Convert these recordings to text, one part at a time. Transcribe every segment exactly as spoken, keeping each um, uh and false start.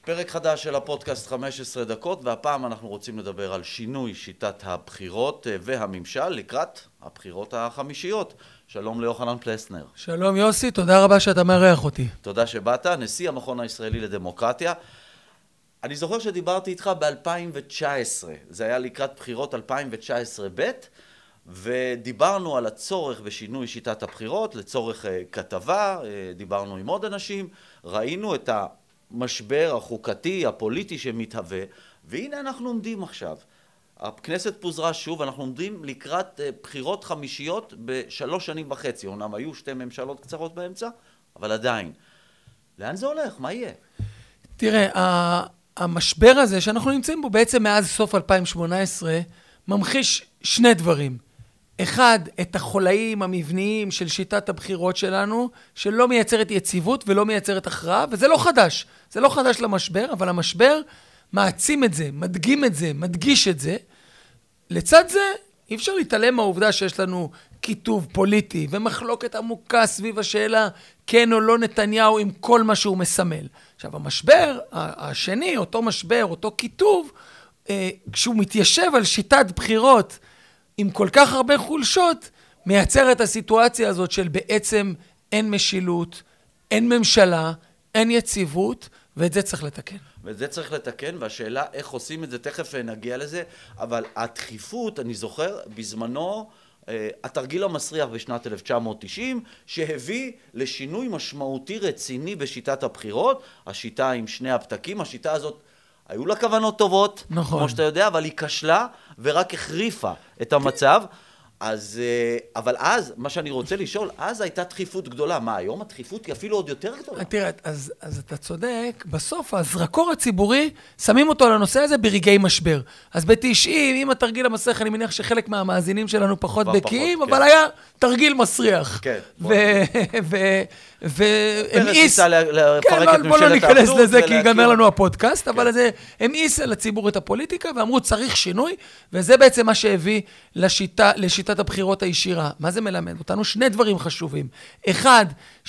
פרק חדש של הפודקאסט חמש עשרה דקות, והפעם אנחנו רוצים לדבר על שינוי שיטת הבחירות והממשל לקראת הבחירות החמישיות. שלום ליוחנן פלסנר. שלום יוסי, תודה רבה שאתה מארח אותי. תודה שבאת, נשיא המכון הישראלי לדמוקרטיה. אני זוכר שדיברתי איתך ב-אלפיים תשע עשרה, זה היה לקראת בחירות אלפיים תשע עשרה ב', ודיברנו על הצורך בשינוי שיטת הבחירות, לצורך כתבה, דיברנו עם עוד אנשים, ראינו את המשבר החוקתי, הפוליטי שמתהווה, והנה אנחנו עומדים עכשיו. הכנסת פוזרה שוב, אנחנו עומדים לקראת בחירות חמישיות בשלוש שנים וחצי, אומנם היו שתי ממשלות קצרות באמצע, אבל עדיין. לאן זה הולך? מה יהיה? תראה, המשבר הזה שאנחנו נמצאים בו בעצם מאז סוף אלפיים שמונה עשרה, ממחיש שני דברים. אחד, את החולאים המבניים של שיטת הבחירות שלנו, שלא מייצרת יציבות ולא מייצרת הכרעה, וזה לא חדש. זה לא חדש למשבר, אבל המשבר מעצים את זה, מדגים את זה, מדגיש את זה. לצד זה, אי אפשר להתעלם מהעובדה שיש לנו כיתוב פוליטי ומחלוקת עמוקה סביב השאלה כן או לא נתניהו עם כל מה שהוא מסמל. עכשיו, המשבר השני, אותו משבר, אותו כיתוב, כשהוא מתיישב על שיטת בחירות עם כל כך הרבה חולשות, מייצר את הסיטואציה הזאת של בעצם אין משילות, אין ממשלה, אין יציבות, ואת זה צריך לתקן. ואת זה צריך לתקן, והשאלה איך עושים את זה, תכף נגיע לזה, אבל הדחיפות, אני זוכר, בזמנו, התרגיל המסריח בשנת אלף תשע מאות תשעים, שהביא לשינוי משמעותי רציני בשיטת הבחירות, השיטה עם שני הפתקים, השיטה הזאת, היו לה כוונות טובות, נכון. כמו שאתה יודע, אבל היא כשלה ורק החריפה את המצב. אז, אבל אז, מה שאני רוצה לשאול, אז הייתה דחיפות גדולה. מה, היום הדחיפות היא אפילו עוד יותר גדולה? תראה, אז, אז אתה צודק, בסוף הזרקור הציבורי, שמים אותו על הנושא הזה ברגעי משבר. אז ב-תשעים, עם התרגיל המסריח, אני מניח שחלק מהמאזינים שלנו פחות בקיאים, אבל כן. היה תרגיל מסריח. כן. והמאיס... לפרק את בוא לא ניכנס לזה, כי ייגמר לנו הפודקאסט, כן. אבל זה המאיס לציבור את הפוליטיקה, ואמרו צריך שינוי, וזה בעצם מה שהביא לשיטה, לשיטת הבחירות הישירה. מה זה מלמד? אותנו שני דברים חשובים. אחד,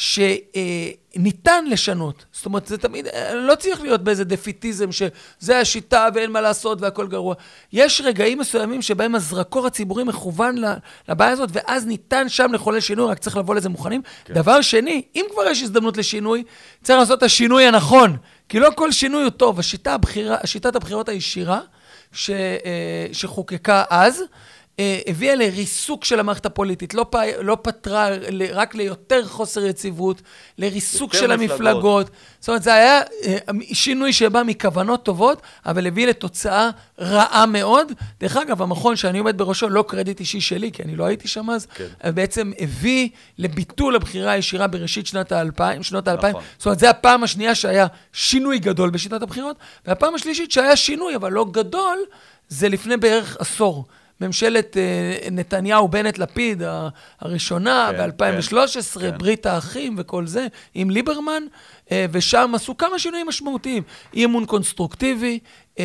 שניתן לשנות. זאת אומרת, זה תמיד, לא צריך להיות באיזה דפיטיזם שזה השיטה ואין מה לעשות והכל גרוע. יש רגעים מסוימים שבהם הזרקור הציבורי מכוון לבעיה הזאת, ואז ניתן שם לחולל שינוי, רק צריך לבוא לזה מוכנים. כן. דבר שני, אם כבר יש הזדמנות לשינוי, צריך לעשות את השינוי הנכון. כי לא כל שינוי הוא טוב. השיטה הבחירה, השיטת הבחירות הישירה, ש, שחוקקה אז, הביאה לריסוק של המערכת הפוליטית, לא, פ... לא פתרה רק ליותר חוסר יציבות, לריסוק של מפלגות. המפלגות. זאת אומרת, זה היה שינוי שבא מכוונות טובות, אבל הביא לתוצאה רעה מאוד. דרך אגב, המכון שאני עומד בראשו, לא קרדיט אישי שלי, כי אני לא הייתי שם אז, כן. בעצם הביא לביטול הבחירה הישירה בראשית שנת האלפיים, שנות האלפיים. נכון. זאת אומרת, זה הפעם השנייה שהיה שינוי גדול בשיטת הבחירות, והפעם השלישית שהיה שינוי, אבל לא גדול, זה לפני בערך עשור. ממשלת נתניהו, בנט, לפיד, הראשונה, כן, ב-אלפיים ושלוש עשרה, כן. ברית האחים וכל זה, עם ליברמן, ושם עשו כמה שינויים משמעותיים. אי אמון קונסטרוקטיבי,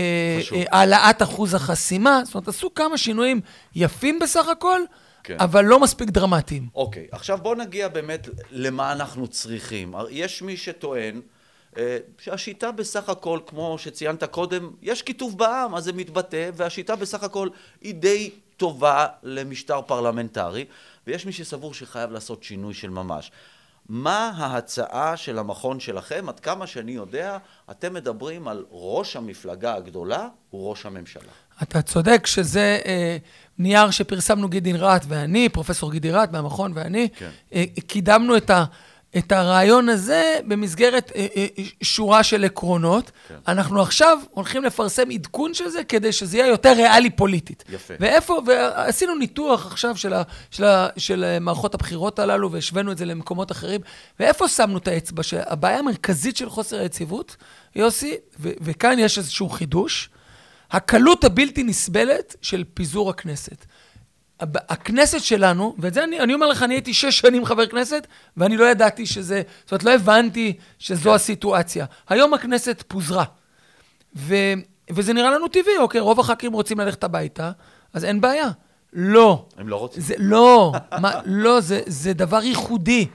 העלאת אחוז החסימה, זאת אומרת, עשו כמה שינויים יפים בסך הכל, כן. אבל לא מספיק דרמטיים. אוקיי, עכשיו בוא נגיע באמת למה אנחנו צריכים. יש מי שטוען, שהשיטה בסך הכל, כמו שציינת קודם, יש כיתוב בעם, אז זה מתבטא, והשיטה בסך הכל היא די טובה למשטר פרלמנטרי, ויש מי שסבור שחייב לעשות שינוי של ממש. מה ההצעה של המכון שלכם? עד כמה שאני יודע, אתם מדברים על ראש המפלגה הגדולה, הוא ראש הממשלה. אתה צודק שזה אה, נייר שפרסמנו גידין רעת ואני, פרופסור גידי רעת מהמכון ואני, כן. אה, קידמנו את ה... את הרעיון הזה במסגרת אה, אה, שורה של עקרונות. כן. אנחנו עכשיו הולכים לפרסם עדכון של זה, כדי שזה יהיה יותר ריאלי פוליטית. יפה. ואיפה, ועשינו ניתוח עכשיו של, ה, של, ה, של מערכות הבחירות הללו, והשווינו את זה למקומות אחרים, ואיפה שמנו את האצבע? שהבעיה המרכזית של חוסר היציבות, יוסי, ו, וכאן יש איזשהו חידוש, הקלות הבלתי נסבלת של פיזור הכנסת. הכנסת שלנו, ואת זה אני, אני אומר לך, אני הייתי שש שנים חבר כנסת, ואני לא ידעתי שזה, זאת אומרת, לא הבנתי שזו הסיטואציה. היום הכנסת פוזרה, ו, וזה נראה לנו טבעי, אוקיי, רוב הח"כים רוצים ללכת הביתה, אז אין בעיה. לא. הם לא רוצים. זה, לא, מה, לא, זה, זה דבר ייחודי.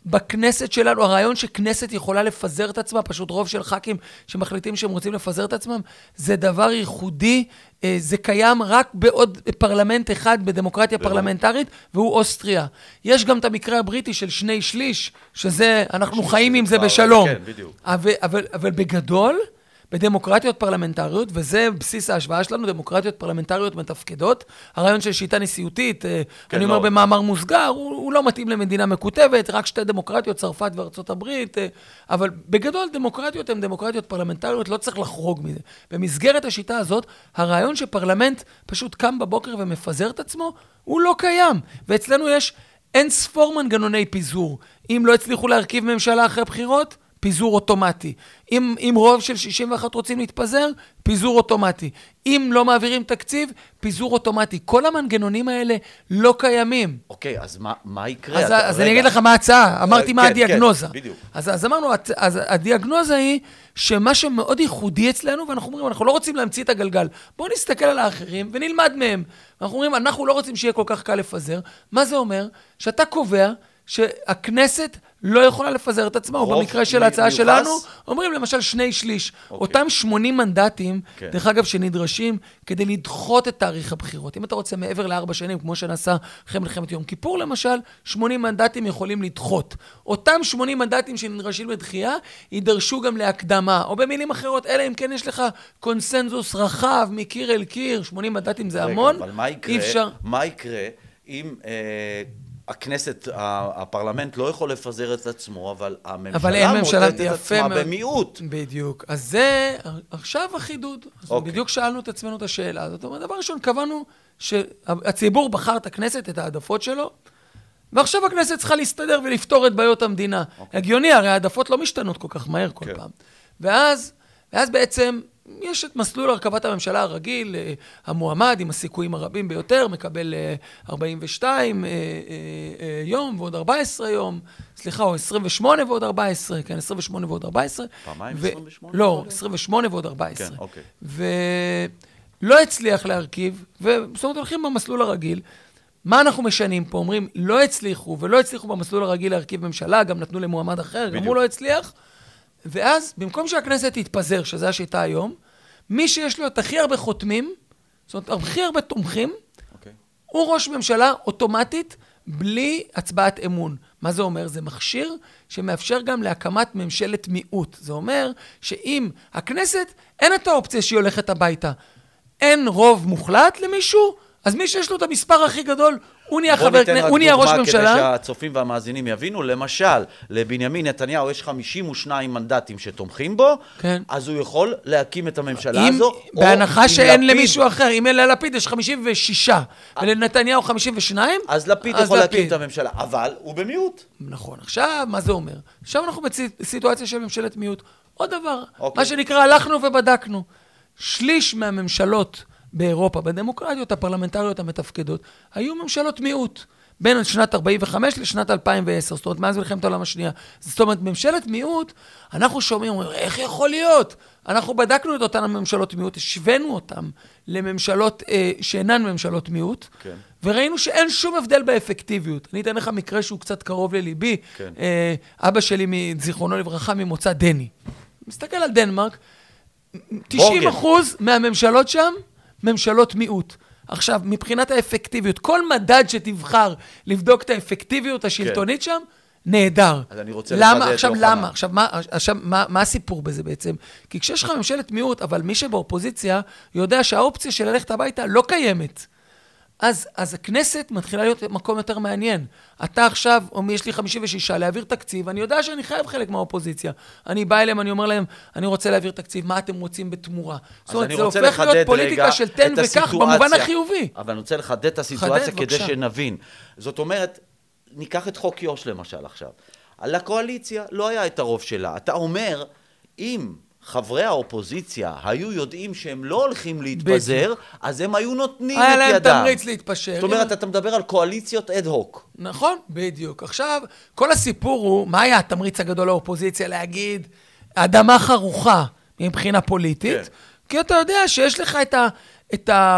בכנסת שלנו, הרעיון שכנסת יכולה לפזר את עצמה, פשוט רוב של ח"כים שמחליטים שהם רוצים לפזר את עצמם, זה דבר ייחודי, זה קיים רק בעוד פרלמנט אחד בדמוקרטיה פרלמנטרית, והוא אוסטריה. יש גם את המקרה הבריטי של שני שליש, שזה, אנחנו חיים עם זה בשלום. כן, בדיוק. אבל, אבל, אבל בגדול, בדמוקרטיות פרלמנטריות, וזה בסיס ההשוואה שלנו, דמוקרטיות פרלמנטריות מתפקדות. הרעיון של שיטה נשיאותית, כן, אני אומר לא. במאמר מוסגר, הוא, הוא לא מתאים למדינה מקוטבת, רק שתי דמוקרטיות, צרפת וארצות הברית, אבל בגדול דמוקרטיות הן דמוקרטיות פרלמנטריות, לא צריך לחרוג מזה. במסגרת השיטה הזאת, הרעיון שפרלמנט פשוט קם בבוקר ומפזר את עצמו, הוא לא קיים. ואצלנו יש אין ספור מנגנוני פיזור. אם לא הצליחו להרכיב ממשלה אחרי בחירות, פיזור אוטומטי. אם, אם רוב של שישים ואחת רוצים להתפזר, פיזור אוטומטי. אם לא מעבירים תקציב, פיזור אוטומטי. כל המנגנונים האלה לא קיימים. אוקיי, אז מה, מה יקרה? אז, אז אני אגיד לך מה ההצעה. אמרתי כן, מה הדיאגנוזה. כן, בדיוק. אז, אז אמרנו, אז הדיאגנוזה היא שמה שמאוד ייחודי אצלנו, ואנחנו אומרים, אנחנו לא רוצים להמציא את הגלגל. בואו נסתכל על האחרים ונלמד מהם. אנחנו אומרים, אנחנו לא רוצים שיהיה כל כך קל לפזר. מה זה אומר? שאתה קובע שהכנסת לא יכולה לפזר את עצמה, או במקרה של ההצעה שלנו, אומרים למשל שני שליש. אותם שמונים מנדטים, דרך אגב, שנדרשים כדי לדחות את תאריך הבחירות. אם אתה רוצה מעבר לארבע שנים, כמו שנעשה אחרי מלחמת יום כיפור למשל, שמונים מנדטים יכולים לדחות. אותם שמונים מנדטים שנדרשים לדחייה, יידרשו גם להקדמה, או במילים אחרות, אלא אם כן יש לך קונסנזוס רחב, מקיר אל קיר, שמונים מנדטים זה המון. אבל מה יקרה, מה יקרה אם הכנסת, הפרלמנט לא יכול לפזר את עצמו, אבל הממשלה מוטטת את עצמה במיעוט. בדיוק. אז זה עכשיו החידוד. אז בדיוק שאלנו את עצמנו את השאלה הזאת. דבר ראשון, קבענו שהציבור בחר את הכנסת, את העדפות שלו, ועכשיו הכנסת צריכה להסתדר ולפתור את בעיות המדינה. הגיוני, הרי העדפות לא משתנות כל כך מהר כל פעם. ואז, ואז בעצם יש את מסלול הרכבת הממשלה הרגיל, המועמד עם הסיכויים הרבים ביותר, מקבל ארבעים ושתיים יום ועוד ארבע עשרה יום, סליחה, או עשרים ושמונה ועוד ארבע עשרה, כן, עשרים ושמונה ועוד ארבע עשרה. פעמיים עשרים ושמונה? לא, עשרים ושמונה ועוד ארבע עשרה. כן, אוקיי. ולא הצליח להרכיב, ובסוף הולכים במסלול הרגיל. מה אנחנו משנים פה? אומרים, לא הצליחו, ולא הצליחו במסלול הרגיל להרכיב ממשלה, גם נתנו למועמד אחר, גם הוא לא הצליח. ואז, במקום שהכנסת תתפזר, שזה השיטה היום, מי שיש לו את הכי הרבה חותמים, זאת אומרת, הכי הרבה תומכים, okay. הוא ראש ממשלה אוטומטית, בלי הצבעת אמון. מה זה אומר? זה מכשיר שמאפשר גם להקמת ממשלת מיעוט. זה אומר שאם הכנסת, אין את האופציה שהיא הולכת הביתה. אין רוב מוחלט למישהו, אז מי שיש לו את המספר הכי גדול, הוא נהיה חבר כנסת, הוא נהיה ראש ממשלה. כדי שהצופים והמאזינים יבינו, למשל, לבנימין נתניהו יש חמישים ושניים מנדטים שתומכים בו, כן. אז הוא יכול להקים את הממשלה אם, הזו. בהנחה שאין לפיד. למישהו אחר, אם אין ללפיד יש חמישים ושש, ולנתניהו חמישים ושניים, אז לפיד אז יכול לפיד. להקים את הממשלה, אבל הוא במיעוט. נכון, עכשיו, מה זה אומר? עכשיו אנחנו בסיטואציה של ממשלת מיעוט. עוד דבר, אוקיי. מה שנקרא, הלכנו ובדקנו. שליש מהממשלות באירופה, בדמוקרטיות הפרלמנטריות המתפקדות, היו ממשלות מיעוט, בין שנת ארבעים וחמש לשנת אלפיים ועשר, זאת אומרת, מאז מלחמת העולם השנייה. זאת אומרת, ממשלת מיעוט, אנחנו שומעים, איך יכול להיות? אנחנו בדקנו את אותן הממשלות מיעוט, השווינו אותן לממשלות אה, שאינן ממשלות מיעוט, כן. וראינו שאין שום הבדל באפקטיביות. אני אתן לך מקרה שהוא קצת קרוב לליבי, כן. אה, אבא שלי, זיכרונו לברכה, ממוצא דני. מסתכל על דנמרק, תשעים אחוז מהממשלות שם, ממשלות מיעוט. עכשיו, מבחינת האפקטיביות, כל מדד שתבחר לבדוק את האפקטיביות השלטונית כן. שם, נהדר. אז אני רוצה למה? עכשיו, למה? עכשיו, מה, עכשיו מה, מה הסיפור בזה בעצם? כי כשיש לך ממשלת מיעוט, אבל מי שבאופוזיציה יודע שהאופציה של ללכת הביתה לא קיימת. אז, אז הכנסת מתחילה להיות מקום יותר מעניין. אתה עכשיו, או יש לי חמישים ושש, להעביר תקציב, אני יודע שאני חייב חלק מהאופוזיציה. אני בא אליהם, אני אומר להם, אני רוצה להעביר תקציב, מה אתם רוצים בתמורה? זאת אומרת, זה הופך להיות פוליטיקה של תן וכך, במובן החיובי. אבל אני רוצה לחדד את הסיטואציה כדי בבקשה. שנבין. זאת אומרת, ניקח את חוק יו"ש למשל עכשיו. על הקואליציה לא היה את הרוב שלה. אתה אומר, אם חברי האופוזיציה היו יודעים שהם לא הולכים להתפזר, אז הם היו נותנים את ידם. היה להם תמריץ להתפשר. זאת אומרת, אתה מדבר על קואליציות אד-הוק. נכון, בדיוק. עכשיו, כל הסיפור הוא, מה היה התמריץ הגדול לאופוזיציה להגיד, אדמה חרוכה מבחינה פוליטית? כי אתה יודע שיש לך את ה... את ה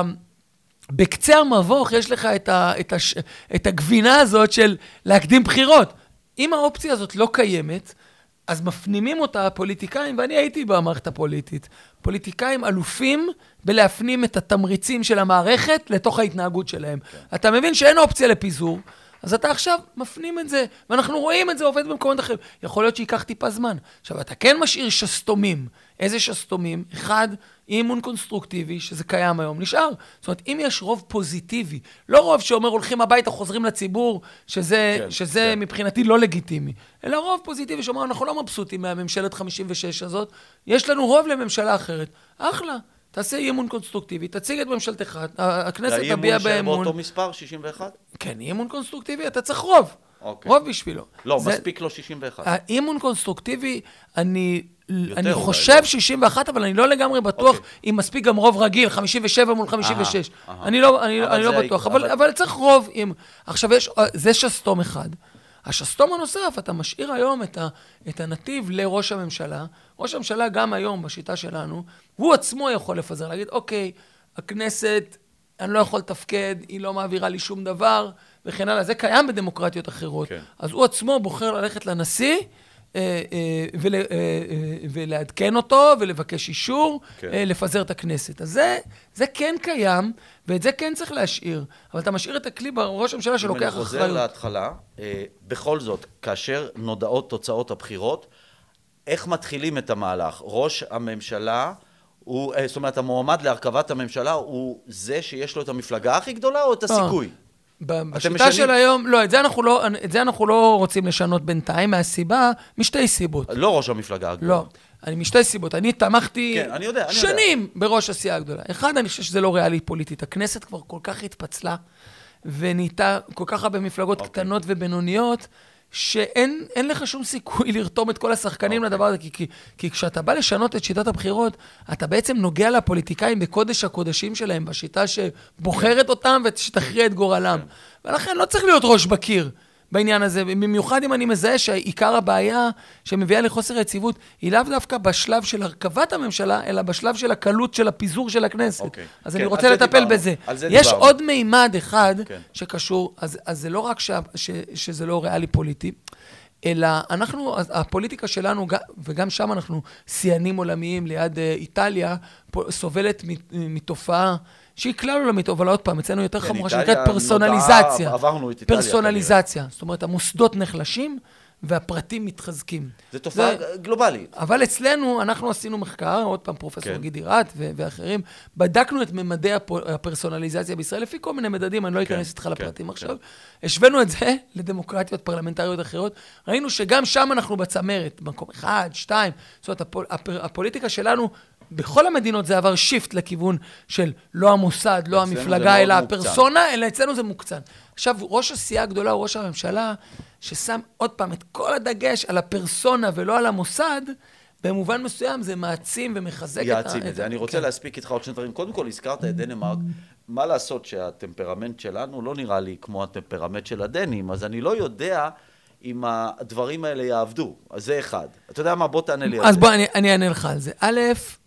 בקצה המבוך יש לך את, ה, את, הש, את הגבינה הזאת של להקדים בחירות. אם האופציה הזאת לא קיימת, אז מפנימים אותה פוליטיקאים, ואני הייתי במערכת הפוליטית, פוליטיקאים אלופים בלהפנים את התמריצים של המערכת לתוך ההתנהגות שלהם. Okay. אתה מבין שאין אופציה לפיזור, אז אתה עכשיו מפנים את זה, ואנחנו רואים את זה עובד במקומות אחרים. יכול להיות שיקח טיפה זמן. עכשיו, אתה כן משאיר שסתומים. איזה שסתומים? אחד, אימון קונסטרוקטיבי, שזה קיים היום, נשאר. זאת אומרת, אם יש רוב פוזיטיבי, לא רוב שאומר הולכים הביתה, חוזרים לציבור, שזה, כן, שזה כן. מבחינתי לא לגיטימי, אלא רוב פוזיטיבי שאומר, אנחנו לא מבסוטים מהממשלת חמישים ושש הזאת, יש לנו רוב לממשלה אחרת. אחלה. תעשה אימון קונסטרוקטיבי, תציג את ממשלתך, הכנסת תביע באמון. האימון שבאותו מספר, שישים ואחת? כן, אימון קונסטרוקטיבי, אתה צריך רוב. אוקיי. רוב בשבילו. לא, זה... מספיק לו שישים ואחת. האימון קונסטרוקטיבי, אני, אני חושב לא. שישים ואחת, אבל אני לא לגמרי בטוח אוקיי. אם מספיק גם רוב רגיל, חמישים ושבע מול חמישים ושש. אה, אה. אני לא, אני, אני לא בטוח, אבל, אבל... אבל צריך רוב. עם... עכשיו, יש, זה שסתום אחד. השסתום הנוסף, אתה משאיר היום את, ה, את הנתיב לראש הממשלה. ראש הממשלה גם היום, בשיטה שלנו, הוא עצמו יכול לפזר, להגיד, אוקיי, הכנסת, אני לא יכול לתפקד, היא לא מעבירה לי שום דבר, וכן הלאה. זה קיים בדמוקרטיות אחרות. כן. אז הוא עצמו בוחר ללכת לנשיא, ולעדכן אותו, ולבקש אישור, כן. לפזר את הכנסת. אז זה, זה כן קיים, ואת זה כן צריך להשאיר. אבל אתה משאיר את הכלי בראש הממשלה שלוקח אחריות. אם אני חוזר להתחלה, בכל זאת, כאשר נודעות תוצאות הבחירות, איך מתחילים את המהלך? ראש הממשלה, הוא, זאת אומרת, המועמד להרכבת הממשלה, הוא זה שיש לו את המפלגה הכי גדולה, או את הסיכוי? בשיטה של היום, לא, את זה אנחנו לא, את זה אנחנו לא רוצים לשנות בינתיים, מהסיבה, משתי סיבות. לא ראש המפלגה הגדולה. לא, אני משתי סיבות. אני תמכתי כן, אני יודע, אני שנים יודע. בראש הסיעה הגדולה. אחד, אני חושב שזה לא ריאלי פוליטית. הכנסת כבר כל כך התפצלה, ונהייתה כל כך הרבה מפלגות okay. קטנות ובינוניות, שאין אין לך שום סיכוי לרתום את כל השחקנים okay. לדבר הזה, כי, כי, כי כשאתה בא לשנות את שיטת הבחירות, אתה בעצם נוגע לפוליטיקאים בקודש הקודשים שלהם, בשיטה שבוחרת אותם ושתכריע את גורלם. Okay. ולכן לא צריך להיות ראש בקיר בעניין הזה, במיוחד אם אני מזהה שעיקר הבעיה שמביאה לחוסר יציבות, היא לאו דווקא בשלב של הרכבת הממשלה, אלא בשלב של הקלות של הפיזור של הכנסת. Okay. אז כן, אני רוצה לטפל דיברנו, בזה. יש דיברנו. עוד מימד אחד כן. שקשור, אז, אז זה לא רק ש, ש, שזה לא ריאלי פוליטי, אלא אנחנו, הפוליטיקה שלנו, וגם שם אנחנו סיינים עולמיים ליד איטליה, סובלת מתופעה, שהיא כלל עולמית, אבל עוד פעם, אצלנו יותר חמורה, שנקראת פרסונליזציה. עברנו את איטליה. פרסונליזציה. זאת אומרת, המוסדות נחלשים, והפרטים מתחזקים. זה תופעה גלובלית. אבל אצלנו, אנחנו עשינו מחקר, עוד פעם פרופסור גידי רט ואחרים, בדקנו את ממדי הפרסונליזציה בישראל, לפי כל מיני מדדים, אני לא אכנס איתך לפרטים עכשיו. השווינו את זה לדמוקרטיות פרלמנטריות אחרות, ראינו שגם שם אנחנו בצמרת, במקום אחד, שתיים, זאת אומרת, הפוליטיקה שלנו, בכל המדינות זה עבר שיפט לכיוון של לא המוסד, לא המפלגה, אלא הפרסונה, אלא אצלנו זה מוקצן. עכשיו, ראש הסיעה הגדולה הוא ראש הממשלה, ששם עוד פעם את כל הדגש על הפרסונה ולא על המוסד, במובן מסוים זה מעצים ומחזק את... יעצים את זה. אני רוצה להספיק איתך עוד שני דברים. קודם כל, הזכרת את דנמרק. מה לעשות שהטמפרמנט שלנו לא נראה לי כמו הטמפרמנט של הדנים, אז אני לא יודע אם הדברים האלה יעבדו. אז זה אחד. אתה יודע מה? בוא תענה לי על זה. אז בוא, אני אענה לך על זה. א',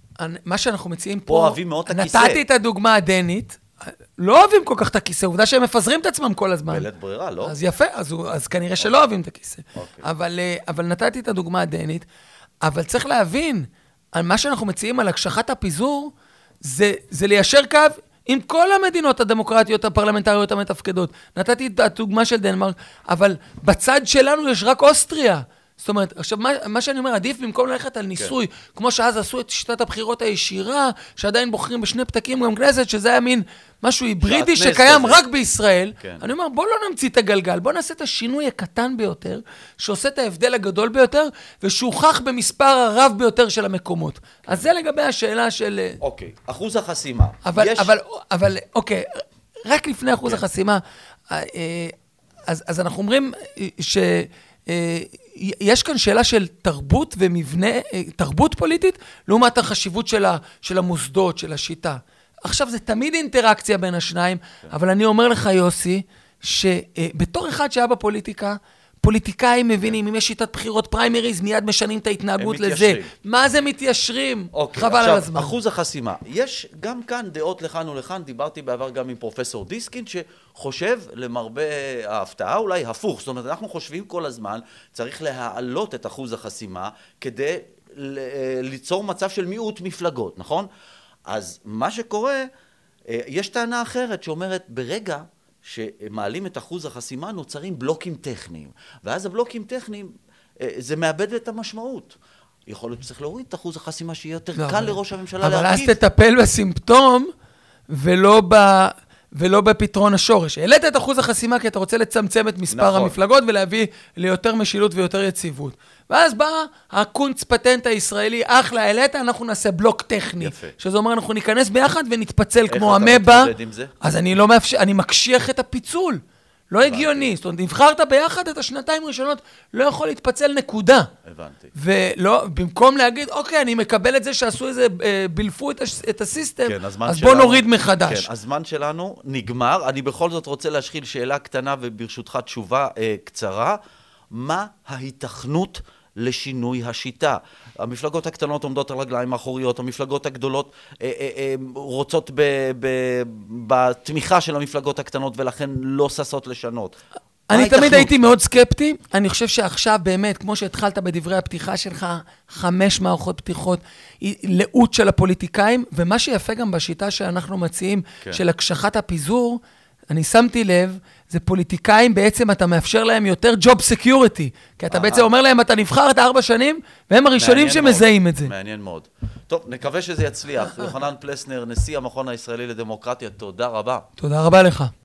מה שאנחנו מציעים פה, אוהבים מאוד את הכיסא. נתתי את הדוגמה הדנית, לא אוהבים כל כך את הכיסא, עובדה שהם מפזרים את עצמם כל הזמן. בלית ברירה, לא? אז יפה, אז, אז כנראה שלא אוהבים את הכיסא. אבל, אבל נתתי את הדוגמה הדנית, אבל צריך להבין, על מה שאנחנו מציעים על הקשחת הפיזור, זה, זה ליישר קו עם כל המדינות הדמוקרטיות הפרלמנטריות המתפקדות. נתתי את הדוגמה של דנמרק, אבל בצד שלנו יש רק אוסטריה. זאת אומרת, עכשיו, מה, מה שאני אומר, עדיף במקום ללכת על ניסוי, כן. כמו שאז עשו את שיטת הבחירות הישירה, שעדיין בוחרים בשני פתקים גם כנסת, שזה היה מין משהו היברידי שקיים הזה. רק בישראל. כן. אני אומר, בוא לא נמציא את הגלגל, בוא נעשה את השינוי הקטן ביותר, שעושה את ההבדל הגדול ביותר, ושהוכח במספר הרב ביותר של המקומות. כן. אז זה לגבי השאלה של... אוקיי, אחוז החסימה. אבל, יש... אבל, אבל, אוקיי, רק לפני אחוז כן. החסימה, אז, אז אנחנו אומרים ש... יש כאן שאלה של תרבות ומבנה, תרבות פוליטית, לעומת החשיבות של, ה, של המוסדות, של השיטה. עכשיו, זה תמיד אינטראקציה בין השניים, אבל אני אומר לך, יוסי, שבתור אחד שהיה בפוליטיקה, פוליטיקאים מבינים, אם יש שיטת בחירות פריימריז, מיד משנים את ההתנהגות לזה. מה זה מתיישרים? אוקיי, חבל עכשיו, על הזמן. אחוז החסימה. יש גם כאן דעות לכאן ולכאן, דיברתי בעבר גם עם פרופסור דיסקין, שחושב למרבה ההפתעה, אולי הפוך. זאת אומרת, אנחנו חושבים כל הזמן, צריך להעלות את אחוז החסימה, כדי ליצור מצב של מיעוט מפלגות, נכון? אז מה שקורה, יש טענה אחרת שאומרת, ברגע שמעלים את אחוז החסימה, נוצרים בלוקים טכניים. ואז הבלוקים טכניים, זה מאבד את המשמעות. יכול להיות שצריך להוריד את אחוז החסימה, שיהיה יותר קל לראש הממשלה להרכיב. אבל אז תטפל בסימפטום, ולא ב... ולא בפתרון השורש. העלית את אחוז החסימה כי אתה רוצה לצמצם את מספר נכון. המפלגות ולהביא ליותר משילות ויותר יציבות. ואז בא הקונץ פטנט הישראלי, אחלה, העלית, אנחנו נעשה בלוק טכני. יפה. שזה אומר, אנחנו ניכנס ביחד ונתפצל כמו המבה. איך אתה מתמודד עם זה? אז אני לא מאפשר, אני מקשיח את הפיצול. לא הבנתי. הגיוני. זאת אומרת, נבחרת ביחד את השנתיים ראשונות, לא יכול להתפצל נקודה. הבנתי. ולא, במקום להגיד, אוקיי, אני מקבל את זה שעשו איזה, אה, בלפו את, הש, את הסיסטם, כן, אז שלנו, בוא נוריד מחדש. כן, הזמן שלנו נגמר. אני בכל זאת רוצה להשחיל שאלה קטנה, וברשותך תשובה אה, קצרה. מה ההיתכנות לשינוי השיטה? המפלגות הקטנות עומדות על רגליים האחוריות, המפלגות הגדולות אה, אה, אה, רוצות ב, ב, בתמיכה של המפלגות הקטנות, ולכן לא ססות לשנות. אני תמיד הייתי מאוד סקפטי. אני חושב שעכשיו באמת, כמו שהתחלת בדברי הפתיחה שלך, חמש מערכות פתיחות, לאות של הפוליטיקאים, ומה שיפה גם בשיטה שאנחנו מציעים, כן. של הקשחת הפיזור, אני שמתי לב, זה פוליטיקאים, בעצם אתה מאפשר להם יותר ג'וב סקיוריטי, כי אתה בעצם אומר להם, אתה נבחרת ארבע שנים, והם הראשונים שמזהים את זה. מעניין מאוד. טוב, נקווה שזה יצליח. יוחנן פלסנר, נשיא המכון הישראלי לדמוקרטיה, תודה רבה. תודה רבה לך.